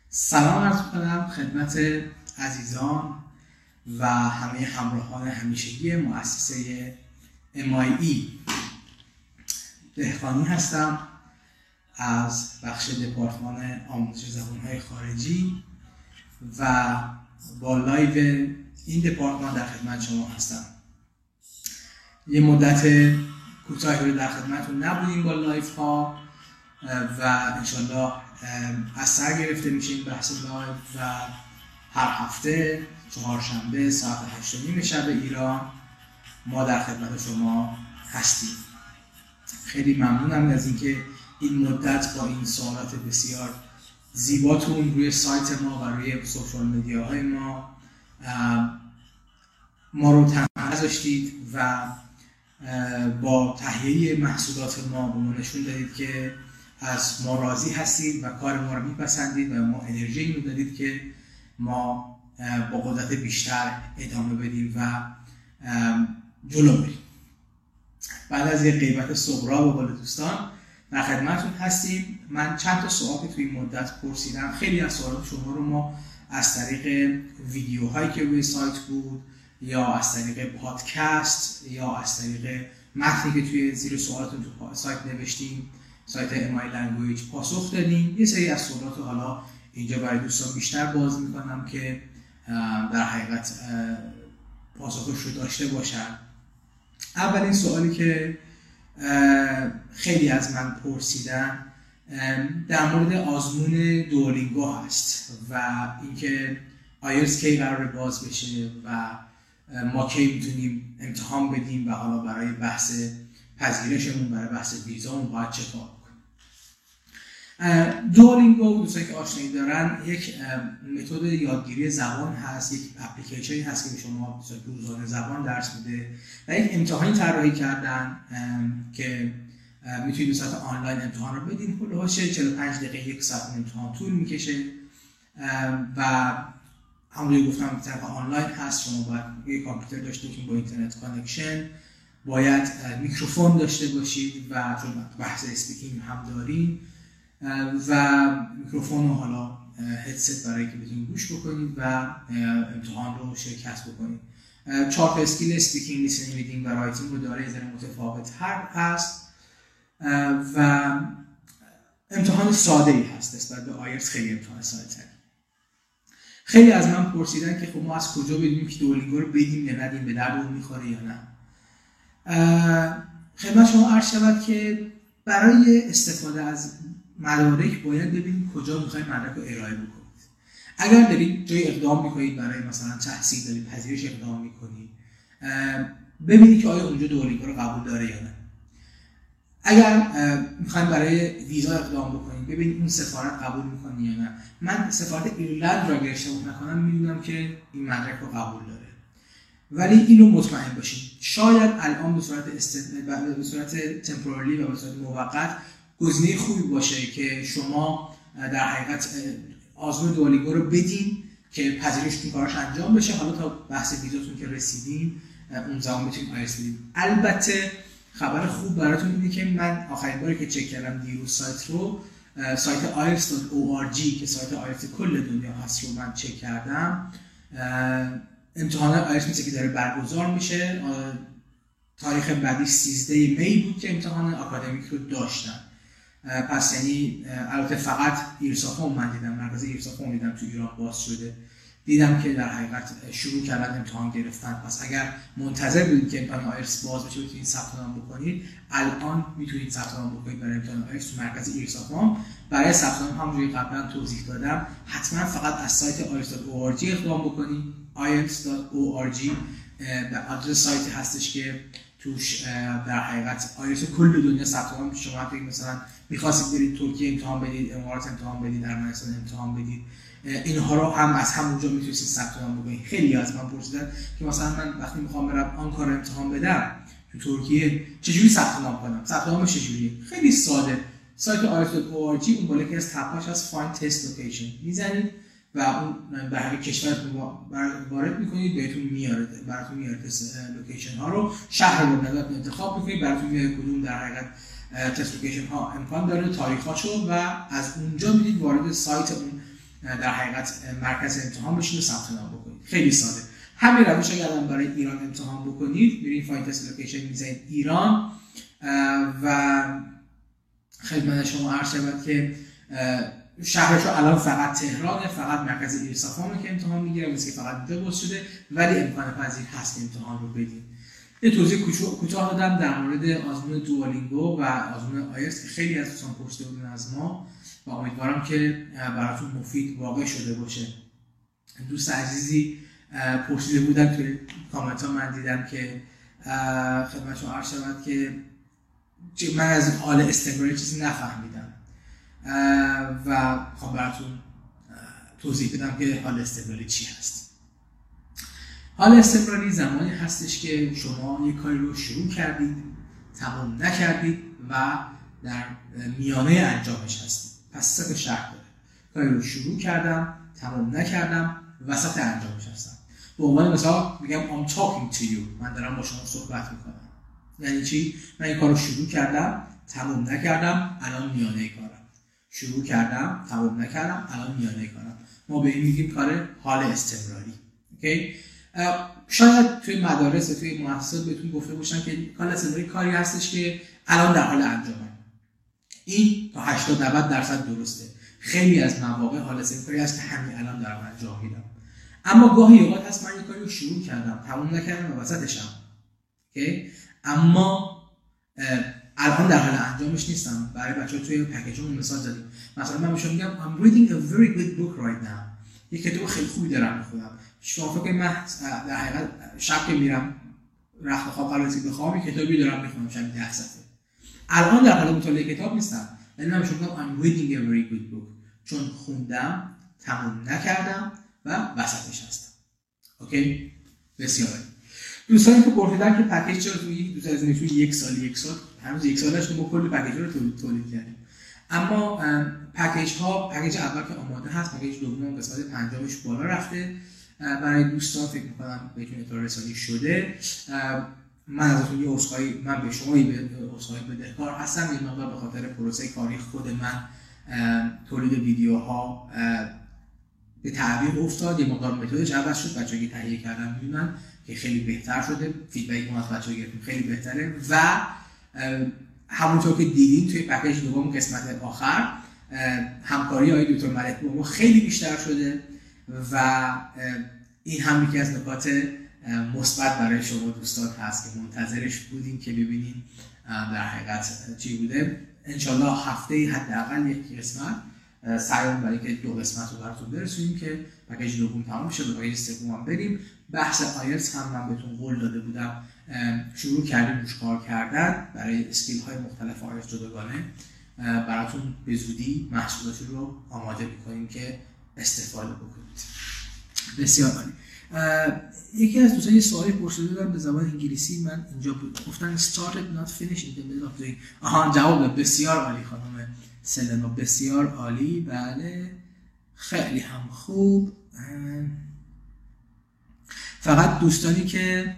سلام عرض کنم خدمت عزیزان و همه همراهان همیشگی مؤسسه MIE. دهقانی هستم از بخش دپارتمان آموزش زبان‌های خارجی و با لایو این دپارتمان در خدمت شما هستم. یه مدت کوتاهی رو در خدمتتون نبودیم با لایو ها و انشالله از سر گرفته میشه این بحث لایو و هر هفته چهارشنبه ساعت 8:30 شب ایران ما در خدمت شما هستیم. خیلی ممنونم از اینکه این مدت با این سوالات بسیار زیباتون روی سایت ما و روی سوشال مدیاهای ما رو تنها نذاشتید و با تهیه محصولات ما به ما نشون دادید که از ما راضی هستید و کار ما رو میپسندید و ما انرژی اینو دادید که ما با قدرت بیشتر ادامه بدیم و جلو بریم. بعد از یک غیبت صغرا به قول دوستان در خدمتتون هستیم. من چند تا سوال که توی این مدت پرسیدم، خیلی از سوالات شما رو ما از طریق ویدیوهایی که روی سایت بود یا از طریق پادکست یا از طریق متنی که توی زیر سوالاتون تو سایت نوشتیم، سایت MI Language، پاسخ دادیم. یه سری از سوالات رو حالا اینجا برای دوستان بیشتر باز میکنم که در حقیقت پاسخش رو داشته باشن. اولین سوالی که خیلی از من پرسیدن در مورد آزمون دولینگو هست و اینکه آیلتس کی قراره باز بشه و ما کی میتونیم امتحان بدیم و حالا برای بحث پذیرشمون، برای بحث ویزامون باید چه کار بکنیم. دولینگو دوستانی که آشنایی دارن یک متد یادگیری زبان هست، یک اپلیکیشنی هست که به شما روزانه زبان درس میده و یک امتحانی طراحی کردن که میتونید به صورت آنلاین امتحان رو بدین. حدود 45 دقیقه یک ساعت امتحان طول میکشه و همونجوری گفتم به طرف آنلاین هست. شما باید یک کامپیوتر داشته باشید با اینترنت کانکشن، باید میکروفون داشته باشید و چون بحث اسپیکینگ هم داریم و میکروفون و حالا هدست برای که بتونید گوش بکنید و امتحان رو شرکت بکنید. 4 تا اسکیل اسپیکینگ، لیسنینگ، ریدینگ و رایتینگ رو داره، یه ذره متفاوت هست و امتحان ساده ای هست نسبت به آیلتس، خیلی امتحان ساده تر. خیلی از من پرسیدن که خب ما از کجا بدونیم که دولینگو رو بدیم یا ندیم، به دردمون میخوره یا نه. خدمت شما عرض شود که برای استفاده از مدارک باید ببینید کجا میخواید مدرک رو ارائه بکنید. اگر دارید جای اقدام میکنید برای مثلا تحصیل، دارید پذیرش اقدام میکنید، ببینید که آیا اونجا دولینگو رو قبول داره یا نه. اگر میخواید برای ویزا اقدام بکنید، ببینید اون سفارت قبول میکنه یا نه. من سفارت ایرلند را اگر اشتباه نکنم میدونم که این مدرک رو قبول داره، ولی اینو مطمئن باشید. شاید الان به صورت تمپورالی و به صورت موقت گزینه خوبی باشه که شما در حقیقت آزمون دولینگو رو بدین که پذیرشتون کارش انجام بشه. حالا تا بحث ویزاتون که رسیدین اون زمان میتونید آیلتس بدین. البته خبر خوب براتون اینه که من آخرین باری که چک کردم دیروز سایت رو، سایت ielts.org که سایت آیلتس کل دنیا هست رو من چک کردم. امتحان آیلتس میشه که داره برگزار میشه. تاریخ بعدی 13 می بود که امتحان آکادمیک رو داشتن. پس یعنی البته فقط ایرسافون من دیدم، مرکز ایرسافون دیدم تو ایران باز شده، دیدم که در حقیقت شروع کردن امتحان گرفتن. پس اگر منتظر بودید که امتحان آیلتس باز بشه بتونید ثبت نام بکنید، الان میتونید ثبت نام بکنید برای امتحان آیلتس تو مرکز ایرسافون. برای ثبت نام همونجوری قبلا توضیح دادم حتما فقط از سایت ielts.org اقدام بکنید. ielts.org به آدرس سایتی هستش که توش در حقیقت آیلتس کل دنیا ثبت نام میشه. شما فکر مثلا می‌خواستید برید ترکیه امتحان بدید، امارات امتحان بدید، ارمنستان امتحان بدید، اینها رو هم از همونجا میتونید ثبت نام بکنید. خیلی از من پرسیدن که مثلا من وقتی میخوام برم آنکارا امتحان بدم تو ترکیه چجوری ثبت نام کنم؟ ثبت نامش چجوریه؟ خیلی ساده. سایت ielts.org اون بالا که از تپاش از find test location میزنید و اون به هر کشورتون وارد میکنید، بهتون میاره، براتون میاره لوکیشن ها رو، شهر رو انتخاب میکنید، براتون میاره کدوم در حقیقت تست لوکیشن ها امکان داره، تاریخاشو، و از اونجا میرید وارد سایت اون در حقیقت مرکز امتحان بشین و ثبت نام بکنید. خیلی ساده. همین روش اگر برای ایران امتحان بکنید، میرین فایند تست لوکیشن میزنید ایران و خدمت شما عرض شود که شهرش رو الان فقط تهرانه، فقط مرکز ایرسافامه که امتحان میگیره، مثل که فقط اینجا باز شده، ولی امکان پذیر هست که امتحان رو بدید. یه توضیح کوتاه دادم در مورد آزمون دوالینگو و آزمون آیلتس که خیلی از دوستان پرسیده بودن از ما و امیدوارم که براتون مفید واقع شده باشه. دوست عزیزی پرسیده بودن توی کامنت ها، من دیدم که خدمت شما عرض شود که من از حال استمراری چیزی نفهمیدم و خواهم براتون توضیح بدم که حال استمراری چی هست. حال استمراری زمانی هستش که شما یک کاری رو شروع کردید، تمام نکردید و در میانه انجامش هستید. پس سه تا شرط داره. کاری رو شروع کردم، تمام نکردم، وسط انجامش هستم. به عنوان مثال میگم I'm talking to you، من دارم با شما صحبت میکنم. یعنی چی؟ من این کار رو شروع کردم، تمام نکردم، الان میانه کارم. شروع کردم، تمام نکردم، الان میانه کارم. ما به این میگیم کار حال استمراری. اوکی؟ شاید توی مدارس و توی مؤسسات بهتون گفته باشن که حال استمراری کاری هستش که الان در حال انجامه. این تا 80-90% درسته. خیلی از مواقع حال استمراری هست که همین الان دارم انجام میدم. اما گاهی اوقات هست من یک کاری رو شروع کردم، تمام نکردم و وسطشم. اوکی؟ اما الان در حال انجامش نیستم. برای بچه‌ها توی پکیجمون مثال زدیم. مثلا من بهشون میگم I'm reading a very good book right now. یک کتاب خیلی خوبی دارم میخونم. شما فکر من در حقیقت شب که میرم رخت خواب قبل از اینکه بخوام یک کتابی دارم میخونم، شب 10 صفحه. الان در حال مطالعه کتاب نیستم. ولی من بهشون میگم I'm reading a very good book. چون خوندم، تمام نکردم و وسطش هستم. اوکی؟ بسیار عالی. دوستانی که پرسیدن که پکیج چرا توی یک سال هنوز یک سالش ما کلی پکیج رو تولید کردیم. اما پکیج اول که آماده هست، پکیج دوم قسمت پنجمش بالا رفته. برای دوستان فکر می‌کنم بهتون اطلاع رسانی شده. من ازتون یه عذرخواهی، من به شما عذرخواهی بدهکار هستم. این مقدار به خاطر پروسه کاری خود من تولید ویدیوها به تعویق افتاد، یه مقدار متدش عوض شد. بچه‌ها که تهیه کردن می‌دونن که خیلی بهتر شده، فیدبک ما از بچه‌ها گرفتیم خیلی بهتره و همونطور که دیدین توی پکیج دوم قسمت آخر همکاری آقای دکتر ملک با ما خیلی بیشتر شده و این هم یکی از نکات مثبت برای شما دوستان هست که منتظرش بودیم که ببینین در حقیقت چی بوده. انشالله هفته حداقل یک قسمت سعیمون برای که 2 قسمت رو براتون برسونیم که پکیج دوم تمام بشه، به پکیج سوم هم بریم. بحث آیلتس هم من بهتون قول داده بودم شروع کردیم روش کار کردن برای اسکیل های مختلف آیلتس جداگانه. براتون به زودی محصولاتی رو آماده می‌کنیم که استفاده بکنید. بسیار عالی. یکی از دوستان یه سوالی پرسیده بودن به زبان انگلیسی، من اینجا گفتن started not finished in the middle of doing. جواب بسیار عالی خانم سلنا، بسیار عالی. بله خیلی هم خوب. فقط دوستانی که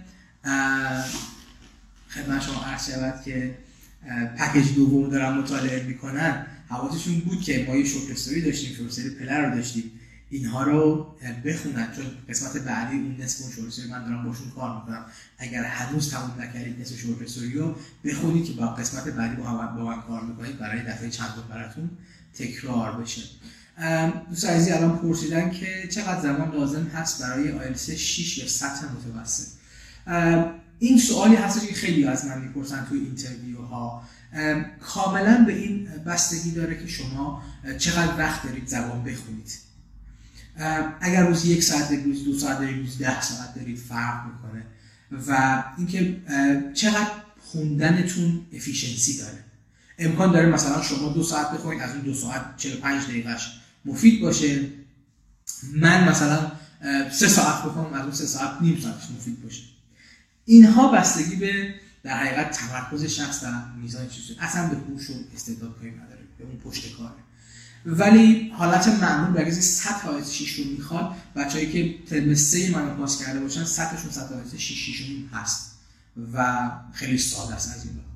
خدمت شما عرض شود که پکیج دوم دارن مطالعه میکنن، حواسشون بود که ما یه شورت استوری داشتیم، شورت استوری پلر رو داشتیم، اینها رو بخونن چون قسمت بعدی اون نصف اون شورت استوری من دارم باشون کار میکنم. اگر هنوز تموم نکردید نصف شورت استوری رو بخونید که با قسمت بعدی با من کار میکنید برای دفعه چندم براتون تکرار بشه. دوست عزیزی الان پرسیدن که چقدر زمان لازم هست برای آیلتس 6 یا سطح متوسط. این سوالی هست که خیلی از من میپرسن توی اینترویوها. کاملا به این بستگی داره که شما چقدر وقت دارید زبان بخونید. اگر روز 1 ساعت دارید، روز 2 ساعت دارید، روز 10 ساعت دارید فرق میکنه و اینکه چقدر خوندنتون افیشنسی داره. امکان داره مثلا شما 2 ساعت بخونید، از اون 2 ساعت 45 دقیقهش مفید باشه. من مثلا 3 ساعت بخونم، از اون 3 ساعت نیم ساعتش مفید باشه. اینها بستگی به در حقیقت تمرکز شخص در میزان چیزی، اصلا به هوش و استعداد کاری نداره، به اون پشت کاره. ولی حالت معمول برای سطح آیلتس 6 رو میخواد، بچه‌ای که ترم 3 منو پاس کرده باشن سطحشون سطح آیلتس 6 هست و خیلی ساده است از این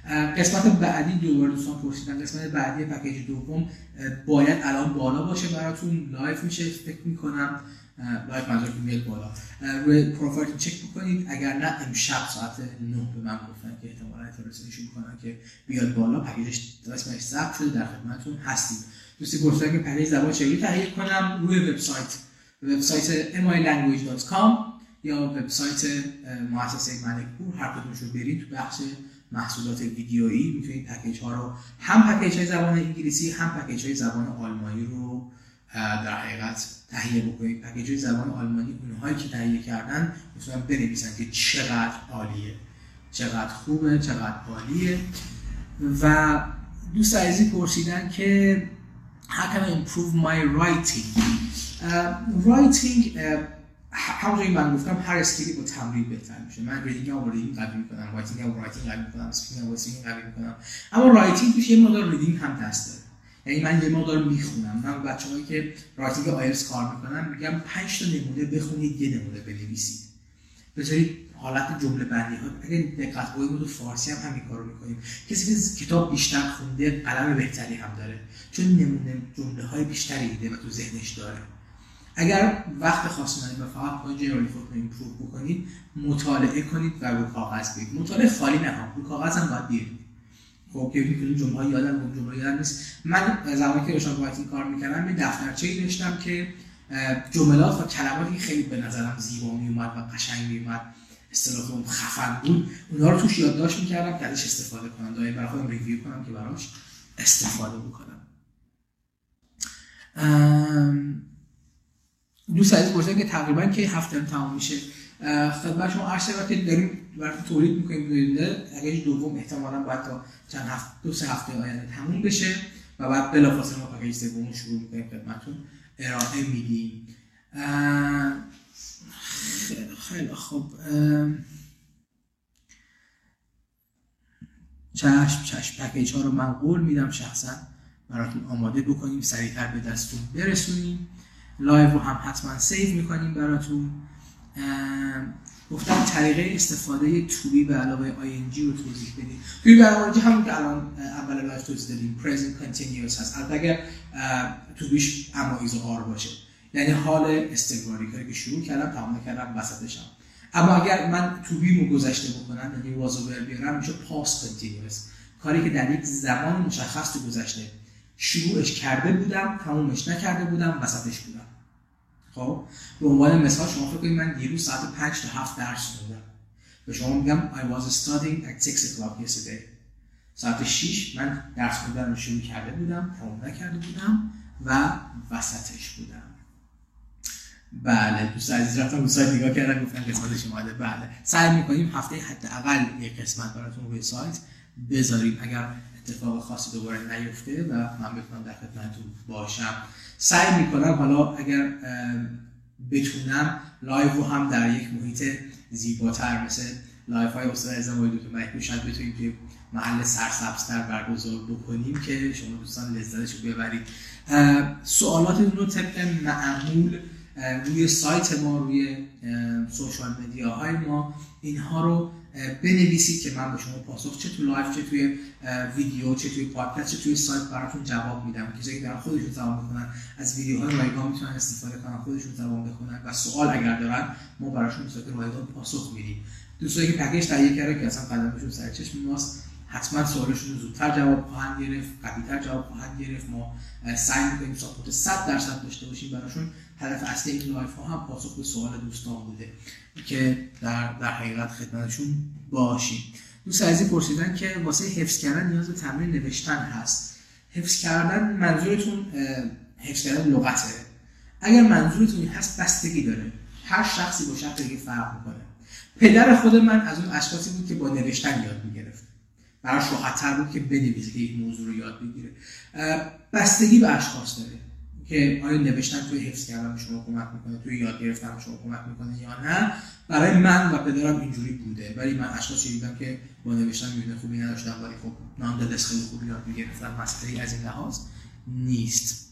قسمت بعدی دوباره دوستان پرسیدن، قسمت بعدی پکیج دوم باید الان بالا باشه براتون، لایو میشه فکر میکنم، لایو منظورم میاد بالا، روی پروفایلتون چک بکنید. اگر نه امشب ساعت 9 به من گفتن که احتمالاً تلویزیونش میکنن که بیاد بالا، پکیجش اسمش ثبت شده، در خدمتتون هستیم. دوستی گفتن که پکیج زبان چجوری تهیه کنم، روی وبسایت mylanguage.com یا وبسایت مؤسسه ملک‌پور هر کدومش رو برید تو بخش محصولات ویدیویی میتونید پکیج ها رو، هم پکیج های زبان انگلیسی هم پکیج های زبان آلمانی رو در حقیقت تهیه بکنید. پکیج های زبان آلمانی اونهایی که تهیه کردن میتونن بنویسن که چقدر عالیه، چقدر خوبه، چقدر عالیه. و دوست عزیزی پرسیدن که how can I improve my writing. writing همونجوری من گفتم هر اسکیلی با تمرین بهتر میشه. من ریدینگ هم با ریدینگ قوی میکنم، رایتینگ هم با رایتینگ قوی میکنم، اسپیکینگ هم با اسپیکینگ قوی میکنم، اما رایتینگ توش یه مقدار ریدینگ هم دست داره. یعنی من یه مقدار میخونم. من بچه‌هایی که رایتینگ آیلتس کار میکنن میگم 5 تا نمونه بخونید، یه نمونه بنویسید. بذارید حالت جمله بندی ها. اگه دقت کنید تو فارسی هم همین کارو میکنیم. کسی که کتاب بیشتر خونده قلم بهتری هم داره، چون نمونه جمله های بیشتری دیده و تو ذهنش داره. اگر وقت خاصی ندارید و فقط با جنرالی فوت رو ایمپروو بکنید، مطالعه کنید و رو کاغذ بگید. مطالعه خالی نه، رو کاغذ هم باید بیارید. خب که میگم جمله‌ها یادم نیست. من زمانی که داشتم رایتینگ کار می‌کردم یه دفترچه‌ای داشتم که جملات و کلماتی خیلی به نظرم زیبا میومد و قشنگ میومد، اصطلاحاً خفن بود، اونها رو توش یادداشت می‌کردم که ازش استفاده کنم، دائما برای خودم ریویو کنم که براش استفاده بکنم. دوست عزیز پرسیدن که تقریبا کی هفته تمام میشه. خدمت شما عرض شود که داریم براتون تولید میکنیم دوینده. پکیج دوم احتمالاً باید تا چند هفته، 2-3 هفته آینده تموم بشه و بعد بلافاصله ما پکیج سوم شروع میکنیم خدمتتون ارائه میدیم. خیلی خوب. چشم پکیج ها رو من قول میدم شخصا براتون آماده بکنیم، سریعتر به دستتون برسونیم. لایو رو هم حتما سیو میکنیم براتون. گفتم طریقه استفاده توبی به علاوه ING رو توضیح بدیم. توی برنامه‌ریزی همون که الان اول لایو توضیح دادیم present continuous هست. البته اگر توبیش اما ایز و آر باشه، یعنی حال استمراری، کاری که شروع کردم تمام کردم وسطشم. اما اگر من توبیمو گذشته بکنم، یعنی وازوور بیارم، میشه past continuous، کاری که در یک زمان مشخص تو گذشته شروعش کرده بودم، تمومش نکرده بودم، وسطش بودم. خب به عنوان مثال شما فکر کنید من دیروز ساعت 5 تا 7 درس خوندم. به شما میگم I was studying at 6 o'clock yesterday. ساعت 6 من درس خوندن رو شروع کرده بودم، تموم نکرده بودم و وسطش بودم. بله دوست عزیز رفتم رو سایت نگاه کردن گفتن قسمتش اومده. بله سعی می‌کنیم هفته حداقل یک قسمت براتون روی سایت بذاریم اگر اتفاق خاصی دوباره نیفته و من بتونم در خدمتتون باشم. سعی میکنم حالا اگر بتونم لایو رو هم در یک محیط زیباتر مثل لایو های استاد عزیزم و دکتر مهدی شاید بتونیم توی محل سرسبزتر برگزار بکنیم که شما دوستان لذتش رو ببرید. سوالاتتون رو طبق معمول روی سایت ما، روی سوشال مدیاهای ما اینها رو بنویسید که من به شما پاسخ چه تو لایو، چه توی ویدیو، چه توی پادکست، چه توی سایت براتون جواب میدم. کسایی که دارن خودشون زبان میکنن از ویدیوهای رایگان میتونن استفاده کنن، خودشون زبان بخونن و سوال اگر دارن ما براشون به صورت رایگان پاسخ میدیم. دوستایی که پکیج تهیه کردن که اصلا قدمشون سر چشم ماست، حتما سوالشون رو زودتر جواب خواهند گرفت، قوی‌تر جواب خواهند گرفت. ما سعی می‌کنیم ساپورت 100% داشته باشیم براشون. هدف اصلی این لایف ها هم پاسخ به سوال دوستان بوده که در حقیقت خدمتشون باشیم. دوست عزیزی پرسیدن که واسه حفظ کردن نیاز به تمرین نوشتن هست. حفظ کردن منظورتون حفظ کردن لغته؟ اگر منظورتون این هست بستگی داره، هر شخصی با شخص دیگه فرق می‌کنه. پدر خود من از اون اشخاصی بود که با نوشتن یاد می‌گرفت، براش راحت‌تر بود که بنویسه که یک موضوع رو یاد بگیره. بستگی به اشخاص داره که آیا نوشتن توی حفظ کردن به شما کمک میکنه، توی یاد گرفتن به شما کمک میکنه یا نه. برای من و پدرم اینجوری بوده، ولی من اشخاصی دیدم که با نوشتن میونه خوبی نداشتن ولی خب ناندلس خیلی خوبی یاد میگرفتن. مسئله از این لحاظ نیست.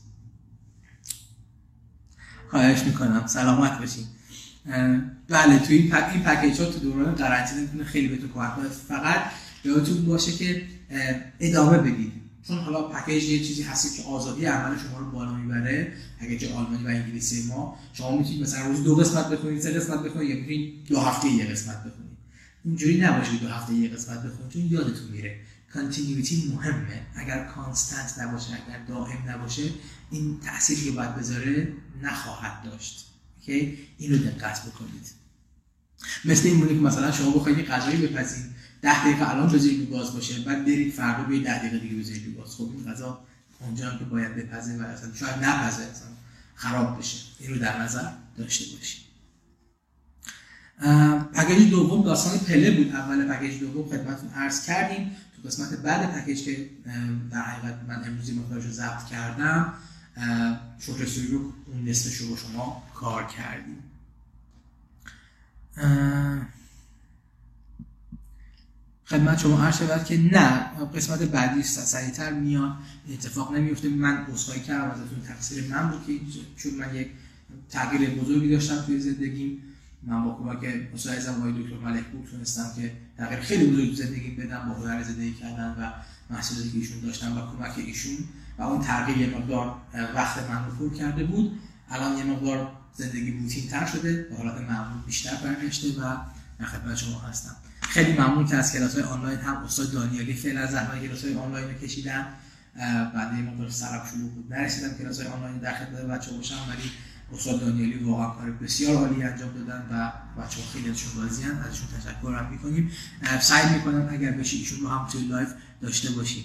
خواهش میکنم سلامت باشین. بله توی این پکیج ها تو دوران قرنطینه میتونه خیلی بهتون کمک کنه. فقط یادتون باشه که ادامه بدید، چون حالا پکیج یه چیزی هست که آزادی عمل شما رو بالا میبره. پکیج آلمانی و انگلیسی ما شما میتونید مثلا روز 2 قسمت بخونید، 3 قسمت بخونید، یا میتونید 2 هفته یه قسمت بخونید. اینجوری نباشه 2 هفته یه قسمت بخونید، چون یادتون میره. کانتینیویتی مهمه. اگر کانستنت نباشه، اگر دائم نباشه، این تأثیری که باید بذاره نخواهد داشت. اوکی، اینو دقت بکنید. مثل این مونه که مثلا شما بخواید یه غذایی بپزید، 10 دقیقه الان بذارید رو گاز باشه، بعد برید فردا بیاید 10 دقیقه دیگه بذارید رو گاز. خب این غذا اونجا هم که باید بپزه و اصلا شاید نپزه، اصلا خراب بشه. این رو در نظر داشته باشید. پکیج دوم داستان پله بود. اول پکیج دوم خدمتتون عرض کردیم. تو قسمت بعد پکیج که در حقیقت من امروزی مقدارش رو ضبط کردم، شورت استوری رو اون نصفش رو با شما کار کردیم. خدمت شما عرض شود که نه، قسمت بعدی سریعتر میاد، اتفاق نمیفته. من عذرخواهی کردم ازتون، تقصیر من بود که چون من یک تغییر بزرگی داشتم توی زندگیم. من با کمک استاد عزیزم آقای دکتر ملکپور تونستم که تغییر خیلی بزرگی تو زندگیم بدم با هنر زندگی کردن و محصولاتی که ایشون داشتن و کمک ایشون، و اون تغییر یه مقدار وقت من رو پر کرده بود. الان یه مقدار زندگی روتین تر شده، به حالت معمول بیشتر برگشته و در خدمت شما هستم. خیلی ممنون که از کلاس‌های آنلاین هم استاد دانیالی فعلا زحمت کلاس‌های آنلاین رو کشیدن. بعد یه مقدار سراب شروع بود، نرسیدم کلاس‌های آنلاین در خدمت بچه‌ها باشم، ولی استاد دانیالی واقعا کار بسیار عالی انجام دادن و بچه‌ها خیلی ازشون راضی‌ان. ازشون تشکر هم می‌کنیم. سعی می‌کنم اگر بشه ایشون رو هم توی لایو داشته باشیم.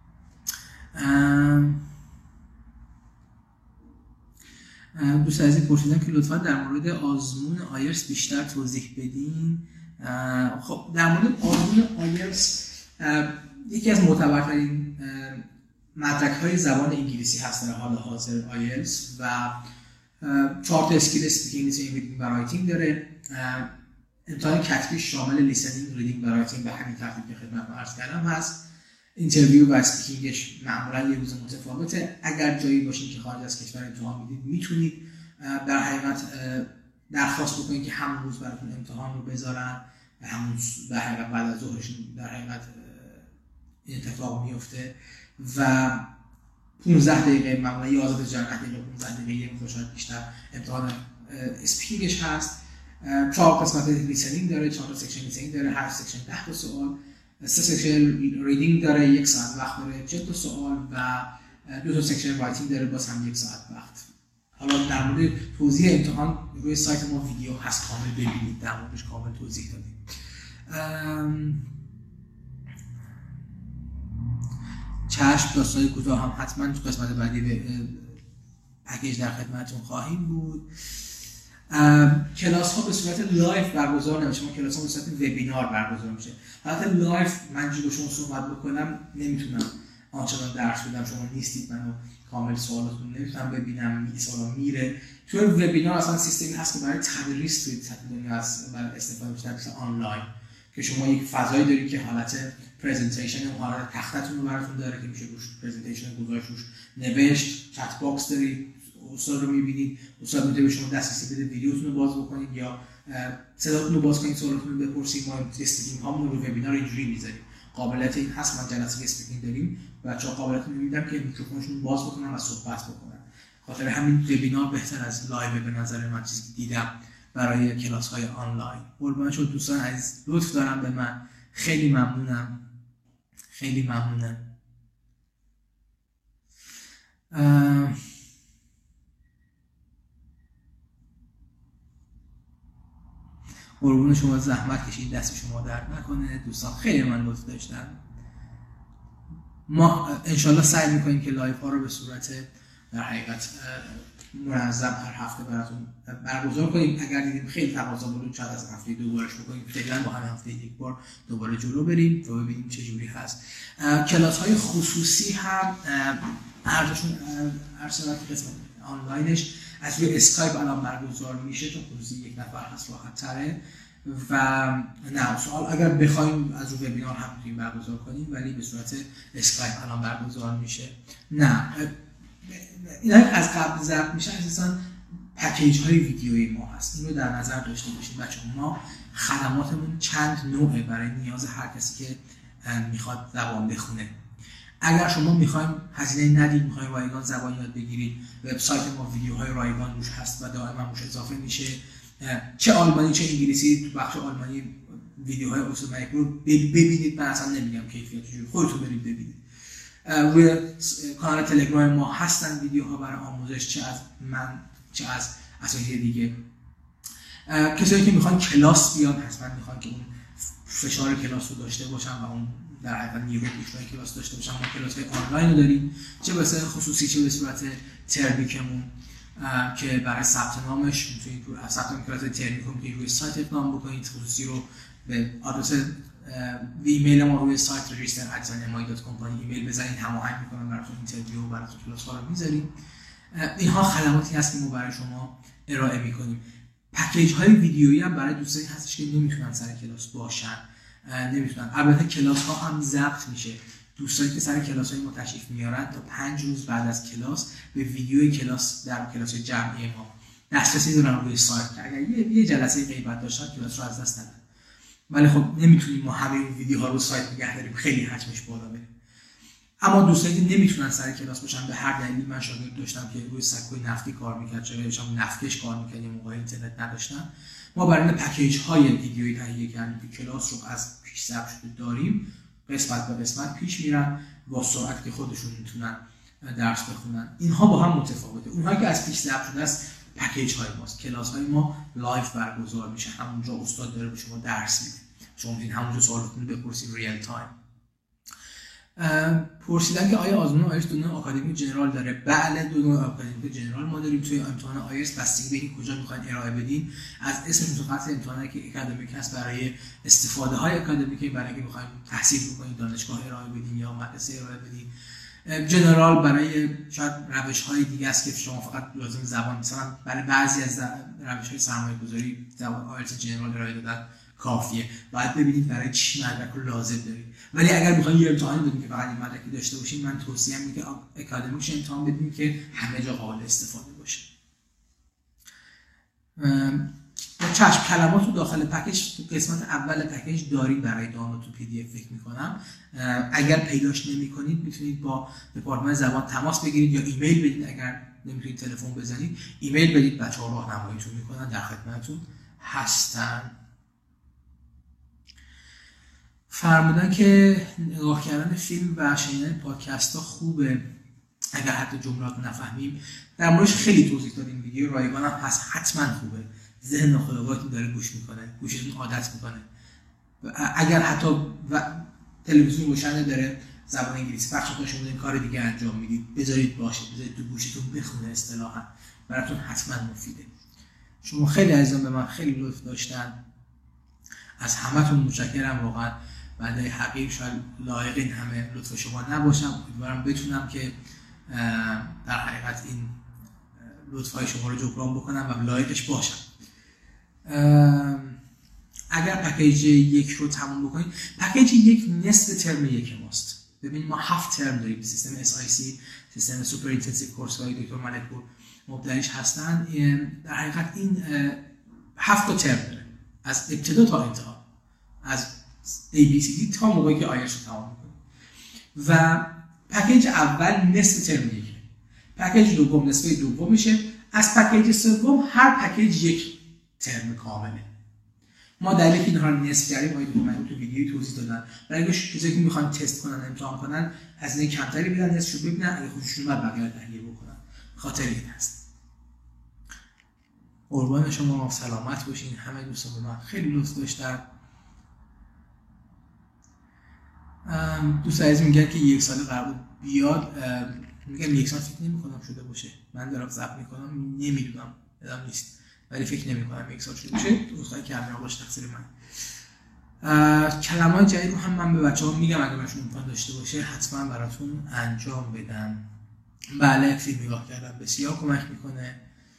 دوست عزیز پرسیدن که لطفاً در مورد آزمون آیلتس بیشتر توضیح بدین. خب در مورد آزمون آیلتس، یکی از معتبرترین مدرک‌های زبان انگلیسی هست در حال حاضر آیلتس و 4 تا اسکیل اسپیکینگ، لیسنینگ و رایتینگ داره. امتحان کتبی شامل لیسنینگ، ریدینگ و رایتینگ به همین ترتیب که خدمتتون عرض کردم هست. اینترویو و اسپیکینگش معمولا یه روز متفاوته. اگر جایی باشین که خارج از کشور امتحان میدید، میتونید در حقیقت درخواست بکنید که همون روز براتون امتحان رو بذارن و همون در حقیقت بعد از ظهرشون در حقیقت این اتفاق میفته و 15 دقیقه معمولا 11 تا 15 دقیقه یه مقدار شاید بیشتر امتحان اسپیکینگش هست. 4 قسمت لیسنینگ داره، 4 تا سکشن لیسنینگ داره، هر سکشن 10 تا سوال. 3 سکشن ریدینگ داره، 1 ساعت وقت داره، 40 تا سوال و 2 تا سکشن رایتینگ داره، باز هم 1 ساعت وقت. حالا در مورد توضیح امتحان روی سایت ما ویدیو هست، کامل ببینید، در موردش کامل توضیح دادیم. چشم، داستان کوتاه هم حتما تو قسمت بعدی به پکیج در خدمتتون خواهیم بود. کلاس ها به صورت لایو برگزار نمیشه، ما کلاس ها به صورت وبینار برگزار میشه. البته لایو من با شما صحبت بکنم نمیتونم آنچنان درس بدم، شما نیستید، منو کامل سوالاتون نمیتونم ببینم، این سوالا میره توی وبینار. اصلا سیستمی هست که برای تدریس توی سطح دنیا هست، برای استفاده بیشتر آنلاین، که شما یک فضایی دارید که حالت پرزنتیشن و حالت تختتون رو براتون داره که میشه روش پرزنتیشن گذاشت، روش نوشت، چت باکس دارید، استاد رو میبینید، استاد میتونه به شما دسترسی بده، ویدیوتون رو باز بکنید یا صداتون رو باز کنید، سوالاتون رو بپرسید. ما استریمینگ هامون رو وبینار اینجوری میذاریم. قابلیت این هست، ما جلسه اسپیکینگ داریم، بچه‌ها قابلیت میدن که میکروفونشون باز بکنن و صحبت بکنن. خاطر همین وبینار بهتر از لایو به نظر من، چیزی که دیدم برای کلاس‌های آنلاین. قربان شما دوستان عزیز، لطف دارم به من، خیلی ممنونم، خیلی ممنونم. قربون شما، زحمت کشید، دست شما درد نکنه. دوستان خیلی من لطف داشتن. ما انشالله سعی میکنیم که لایف ها رو به صورت در حقیقت منظم هر هفته براتون برگزار کنیم. اگر دیدیم خیلی تقاضا بود شاید از هفته دوبارش بکنیم، فعلا با همین هفته یک بار دوباره جلو بریم و ببینیم چه جوری هست. کلاس های خصوصی هم ارزشون ارسال که قسمت آنلاینش از روی اسکایپ الان برگزار میشه، چون خصوصی یک نفر هست راحت تره و نه سوال اگر بخوایم از روی وبینار هم میتونیم برگزار کنیم، ولی به صورت اسکایپ الان برگزار میشه. نه اینا از قبل ضبط میشن، اساسا پکیج های ویدیویی ما هست، این رو در نظر داشته باشید بچه‌ها. ما خدماتمون چند نوعه برای نیاز هر کسی که میخواد زبان بخونه. اگر شما میخوایم هزینه ندید، میخوایم رایگان زبان یاد بگیرید، وبسایت ما ویدیوهای رایگان روش هست و دائما روش اضافه میشه، چه آلمانی چه انگلیسی. تو بخش آلمانی ویدیوهای استاد ملک رو ببینید، من اصلا نمیگم کیفیت چجوری، خودتون برید ببینید. روی کانال تلگرام ما هستن ویدیوها برای آموزش، چه از من چه از اساتید دیگه. کسایی که میخوان کلاس بیان، حتما میخوان که اون فشار کلاس رو داشته باشن و اون در حقیقت نیروی پیشرفت کلاس داشته باشن. ما کلاس‌های آنلاین رو داریم، چه به صورت خصوصی چه به صورت ترمیکمون که برای ثبت نامش میتونید رو ثبت نام کلاس ترمیک رو میتونید روی سایت اقدام بکنید. خصوصی رو به آدرس ایمیل ما روی سایت register@mi.com ایمیل بزنید، هماهنگ می‌کنم براتون اینترویو و براتون کلاس‌ها رو می‌ذاریم. اینها خدماتی هست که ما برای شما ارائه می‌کنیم. پکیج‌های ویدیویی هم برای دوستانی هستش که نمی‌تونن سر کلاس باشن، نمی‌تونن. البته کلاس‌ها هم ضبط میشه. دوستانی که سر کلاس‌های ما تشریف میارن تا 5 روز بعد از کلاس به ویدیوی کلاس در کلاس جمعی ما دسترسی دارن روی سایت که اگر یه جلسه غیبت داشتن کلاس رو از دست ندن. ولی خب نمیتونیم ما همه این ویدیوها رو سایت نگه داریم، خیلی حجمش بالا بره. اما دوستانی که نمیتونن سر کلاس باشن به هر دلیلی، من شاگرد داشتم که روی سکوی نفتی کار میکرد، شاگردشم نفتکش کار میکرد، یه موقع اینترنت نداشتن، ما برای پکیج های ویدیویی تهیه کردیم که کلاس رو از پیش ثبت شده داریم، قسمت به قسمت پیش میرن با سرعت که خودشون میتونن درس بخونن. اینها با هم متفاوته. اونها که از پیش ثبت شده است پکیج های ماست. کلاس های ما لایو برگزار میشه، همونجا استاد داره به شما درس میده، شما میتونید همونجا سوالاتون رو بپرسید ریل تایم. پرسیدن که آیا آزمون آیلتس دو نوع آکادمیک جنرال داره؟ بله، دو نوع آکادمیک جنرال ما داریم. توی امتحان آیلتس بستگی به این کجا میخواین ارائه بدین، از اسم متخصص امتحانی که اکادمیک هست برای استفاده های اکادمیک، برای اینکه میخواین تحصیل بکنید دانشگاه ارائه بدین یا مدرسه ارائه بدین. جنرال برای شاید روش های دیگه است که شما فقط لازم زبان، مثلا برای بعضی از روش های سرمایه گذاری زبان آیلتس جنرال ارائه دادن کافیه. باید ببینید برای چی مدرک رو لازم دارید. ولی اگر میخواین یه امتحانی بدین که فقط این مدرکی داشته باشین، من توصیه میکنم که اکادمیکش امتحان بدین که همه جا قابل استفاده باشه. چشم، کلمات رو داخل پکیج تو قسمت اول پکیج دارید برای دانلود تو پی دی اف فکر میکنم. اگر پیداش نمیکنید میتونید با دپارتمان زبان تماس بگیرید یا ایمیل بدید. اگر نمیتونید تلفن بزنید ایمیل بدید، بچه‌ها راهنماییتون میکنن، در خدمتتون هستن. فرمودن که نگاه کردن فیلم و شنیدن پادکست ها خوبه اگر حتی جملات نفهمیم. در موردش خیلی توضیح دادیم، ویدیو رایگان هم هست، حتما خوبه. ذهن ناخودآگاهتون داره گوش میکنه، گوشتون عادت میکنه. اگر حتی تلویزیون روشن داره زبان انگلیسی پخش میکنه، شما این کار دیگه انجام میدید، بذارید باشه، بذارید تو گوشتون بخونه، اصطلاحا براتون حتما مفیده. شما خیلی عزیزان به من خیلی لطف داشتن، از همتون متشکرم واقعا. بنده حقیر شاید لایق این همه لطف شما نباشم، امیدوارم بتونم که در حقیقت این لطف‌های شما رو جبران بکنم و لایقش باشم. اگر پکیج 1 رو تموم بکنید، پکیج 1 نصف ترم 1 ماست. ببینید ما 7 ترم داریم، سیستم SIC، سیستم سوپر اینتنسیو کورس‌های دکتر ملک‌پور مبدلش هستن. در حقیقت این 7 ترم داره، از ابتدا تا انتها، از ABCD تا موقعی که آیلتس رو تمام می‌کنید. و پکیج اول نصف ترم 1، پکیج دوم نصف دوم میشه. از پکیج سوم هر پکیج 1 ترم کامله. ما دلیل که اینها رو نصف کردیم آقای دکتر تو ویدیویی توضیح دادن. برای کسایی که میخوان تست کنن، امتحان کنن، هزینه کمتری بدن، نصفش رو ببینن، اگه خودشون اومد بقیه رو تحلیل بکنن. خاطر این هست. قربان شما، سلامت باشین. همه دوستان به من خیلی لطف داشتن. دوست عزیز میگن که 1 سال قرار بیاد، میگم 1 سال فکر نمی‌کنم شده باشه. من دارم ضبط میکنم، نمیدونم، یادم نیست، ولی فکر نمی‌کنم 1 سال شده باشه. دوستای کامرا باشه، تقصیر من. کلمات جدید رو هم من به بچه‌ها میگم اگه بهشون امکان داشته باشه حتما براتون انجام بدن. بله، فیلم نگاه کردن بسیار کمک میکنه.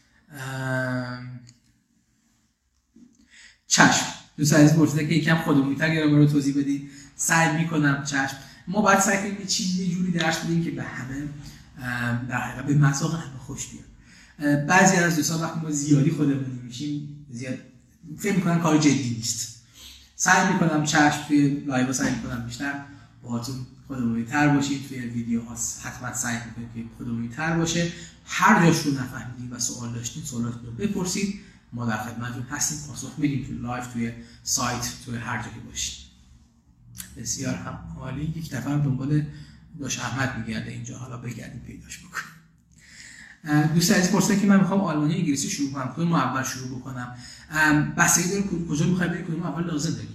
چشم، دوست عزیز پرسیده که یکم خودمونی‌تر گرامر رو توضیح بدید. سعی میکنم. چشم، ما باید سعی کنیم یه چیزی جوری درس بدیم که به همه در حقیقت به مذاق همه خوش بیاد. بعضی از دوستان وقتی ما زیادی خودمونی میشیم، زیاد فکر میکنن کار جدی نیست. سعی میکنم توی لایو سعی میکنم بیشتر باهاتون خودمونی‌تر باشید، توی ویدیوها حتما سعی میکنید که خودمونی‌تر باشه. هر جاش رو نفهمیدید و سوال داشتین سوالاتون رو بپرسید، ما در خدمتتون هستیم، پاسخ میدیم توی لایو، توی سایت، توی هر جایی باشید. بسیار هم عالی. یک نفر دنبال داش احمد میگرده اینجا، حالا بگردیم پیداش بکنیم. دوست عزیز پرسیدن که من میخوام آلمانی و انگلیسی شروع کنم، کدوم اول شروع بکنم؟ بستگی داره کجا میخوای بری، کدوم اول لازم داری.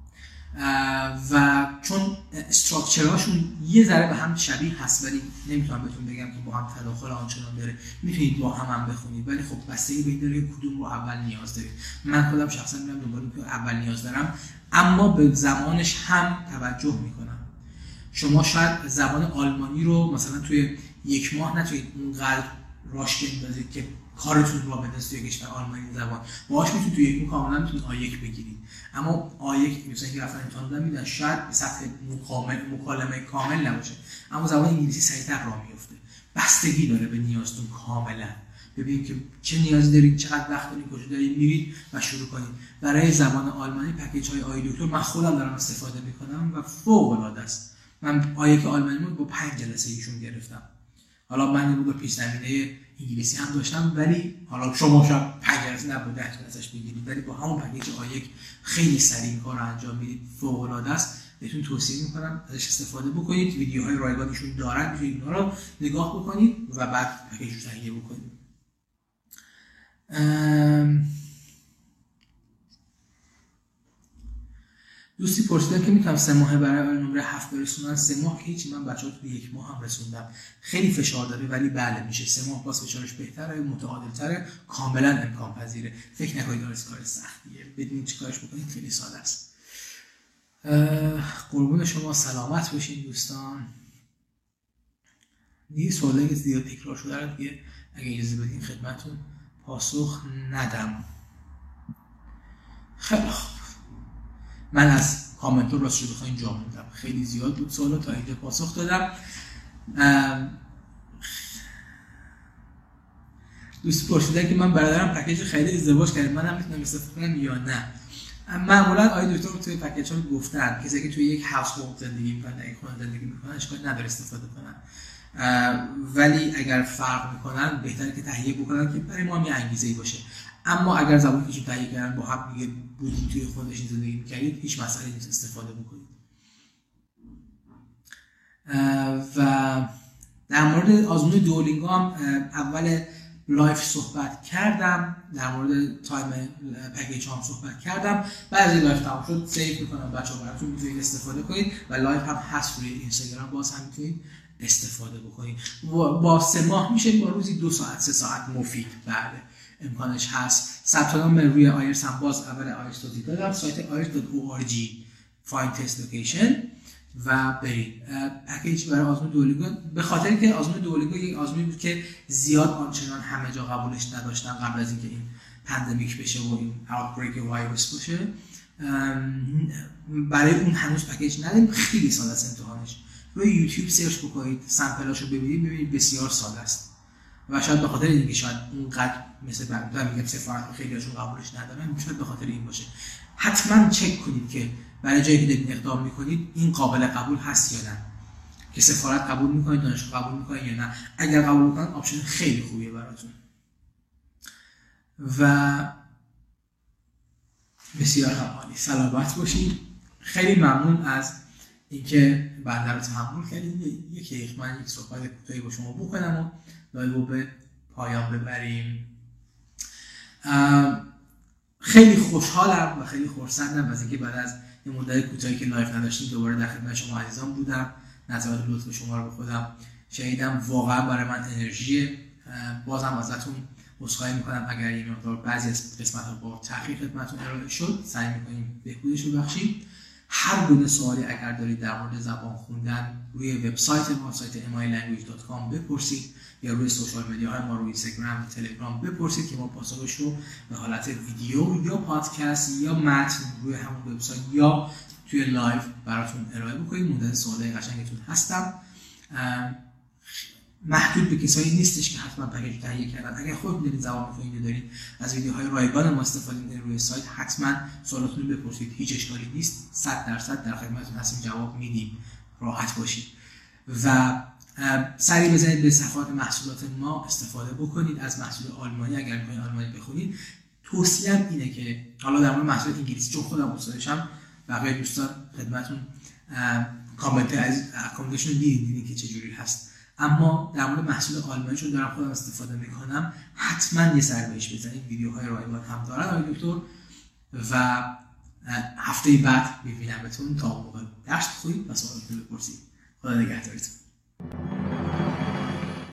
و چون استراکچرهاشون یه ذره به هم شبیه هست، ولی نمیتونم بهتون بگم که با هم تداخل آنچنان داره، میتونید با هم بخونید، ولی خب بستگی به این داره کدوم رو اول نیاز دارید. من خودم شخصا میرم دنبال که اول نیاز دارم، اما به زبانش هم توجه میکنم. شما شاید زبان آلمانی رو مثلا توی یک ماه نتونید اونقدر راش بندازید که کارتون را بندازید توی کشور آلمانی زبان، باهاش میتونید توی یک ماه کاملا میتونید آیک بگیرید. اما آیک مثلا که رفتن امتحان دادن میدن شاید به سطح مکالمه کامل نباشه، اما زبان انگلیسی سریعتر راه میفته. بستگی داره به نیازتون کاملا. ببینید که چه نیازی دارید، چقدر وقت دارید، کجا دارید میرید و شروع کنید. برای زبان آلمانی پکیج های آی دکتر من خودم دارم استفاده میکنم و فوق العاده است. من آیک آلمانی رو با 5 جلسه ایشون گرفتم. حالا من رو پیش زمینه انگلیسی هم داشتم، ولی حالا شما شاید 5 جلسه نبود 10 جلسهش بگیرید، ولی با همون پکیج آیک خیلی سریع کار رو انجام میدید. فوق العاده است. بهتون توصیه میکنم ازش استفاده بکنید. ویدیوهای رایگانشون دارن، میتونید اینا رو نگاه بکنید و بعد پکیج رو تهیه بکنید. دوستی پرسیدن که میتونم 3 ماه برای نمره 7 برسونم. 3 ماه که هیچی، من بچه‌ها تو 1 ماه هم رسوندم. خیلی فشار داره ولی بله میشه. 3 ماه باز فشارش بهتره، متعادل‌تره، کاملا امکان پذیره. فکر نکنید کار سختیه، بدونید چیکارش بکنید، خیلی ساده است. قربون شما، سلامت باشین دوستان. دیگه سوالی که زیاد تکرار شده رو دیگه اگه اجازه بدین خدمتتون پاسخ ندم. خیلی خوب. من از کامنت رو راستش بخواین جا موندم، خیلی زیاد بود سوالا، تا اینجا پاسخ دادم. دوست پرسیدن که من برادرم پکیج خرید ازدواج کرد، منم میتونم استفاده کنم یا نه؟ معمولا آقای دکتر توی پکیج ها گفتن کسی که توی یک هاوس هولد زندگی میکنن، یک خونه زندگی میکنن، اشکالی نداره استفاده کنن، ولی اگر فرق میکنن بهتره که تهیه بکنن که برای ما هم یه انگیزه‌ای باشه. اما اگر زبانی که تهیه کردن با هم دیگه بودین توی خودشون زندگی میکردید، هیچ مسئله نیست استفاده بکنید. و در مورد آزمون دولینگو هم اول لایف صحبت کردم، در مورد تایم پکیج هم صحبت کردم. بعد از لایف تمام شد سیو میکنم بچه‌ها، براتون میتونید استفاده کنید و لایف هم هست روی اینستاگرام، باز هم میتونید استفاده بکنید. با 3 ماه میشه با روزی 2 ساعت 3 ساعت مفید. بله امکانش هست. ثبت نام روی آیلتس هم باز اول آیلتس توضیح دادم، سایت IELTS.org find test location و برید. پکیج برای آزمون دولینگو، به خاطر که آزمون دولینگو یک آزمونی بود که زیاد آنچنان همه جا قبولش نداشتن قبل از اینکه این پندمیک بشه و این اوتبریک ویروس باشه، برای اون هنوز پکیج نداریم. خیلی ساده است امتحانش. روی یوتیوب سرچ بکنید، سامپلاشو ببینید بسیار ساده است. و شاید به خاطر اینکه شاید اونقدر مثل بعضی میگم سفارت خیلی‌هاشون قبولش ندارن، شاید به خاطر این باشه. حتما چک کنید که برای جایی که دارید اقدام میکنید این قابل قبول هست یا نه، که سفارت قبول میکنید، دانشگاه قبول میکنید یا نه. اگر قبول میکنن آپشن خیلی خوبیه براتون. و بسیار عالی، سلامت باشید. خیلی ممنون از اینکه بنده رو تحمل کردید. یک صحبت کوتاهی با شما بکنم و لایو به پایان ببریم. خیلی خوشحالم و خیلی خرسندم از اینکه بعد از یه مدت کوتاهی که لایو نداشتیم دوباره در خدمت شما عزیزان بودم. نظرات لطف شما رو به خودم شنیدم، واقعا برای من انرژیه. بازم ازتون عذرخواهی میکنم اگر یه مقدار بعضی از قسمت‌ها با تأخیر خدمتتون ارائه شد، سعی میکنیم بهبودش رو بخشیم. هر گونه سوالی اگر دارید در مورد زبان خوندن روی وبسایت ما، سایت mylanguage.com بپرسید، یا روی سوشال مدیاهای ما، روی اینستاگرام، تلگرام بپرسید که ما پاسخش رو به حالت ویدیو یا پادکست یا متن روی همون وبسایت یا توی لایو براتون ارائه بکنیم. منتظر سوالای قشنگتون هستم. محدود به کسایی نیستش که حتما پکیج تهیه کردن. اگر خودتون دارین زبان می‌خونید دارین از ویدیوهای رایگان ما استفاده می‌کنید روی سایت، حتما سوالاتون رو بپرسید، هیچ اشکالی نیست، 100% در خدمتتون هستیم، جواب میدیم، راحت باشید. و سری بزنید به صفحات محصولات ما، استفاده بکنید از محصول آلمانی. اگر می‌خواید آلمانی بخونید، توصیه‌ام اینه که حالا در مورد محصول انگلیسی چون خودم استادشم، بقیه دوستان خدمتتون کامنت از اکانتشون دیدین که چجوری هست، اما در مورد محصول آلمانی چون دارم خودم استفاده میکنم، حتما یه سر بهش بزنید. ویدیوهای رایگان هم دارن آقای دکتر. و هفته بعد میبینمتون. تا موقع درس بخونید و سوالاتون بپرسید. خدا نگهدارتون.